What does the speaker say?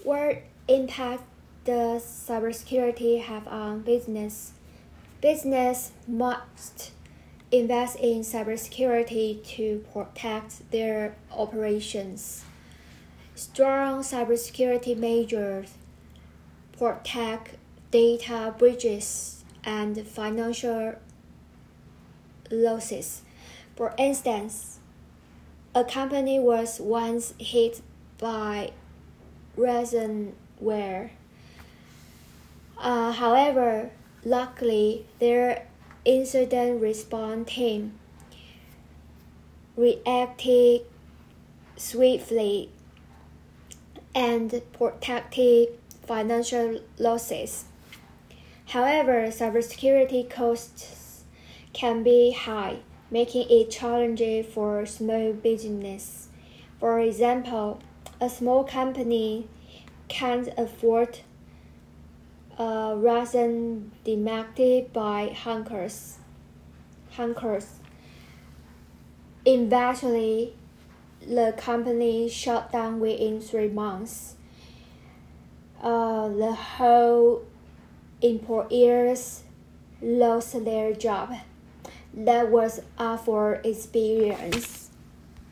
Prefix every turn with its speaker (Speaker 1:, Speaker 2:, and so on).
Speaker 1: What impact does cybersecurity have on business? Business must invest in cybersecurity to protect their operations. Strong cybersecurity measures protect data breaches and financial losses. For instance, a company was once hit by ransomware. However, luckily, their incident response team reacted swiftly and protected financial losses. However, cybersecurity costs can be high, making it challenging for small business. For example, a small company can't afford ransom demanded by hackers. Eventually, the company shut down within 3 months. The whole employees lost their job. That was awful experience.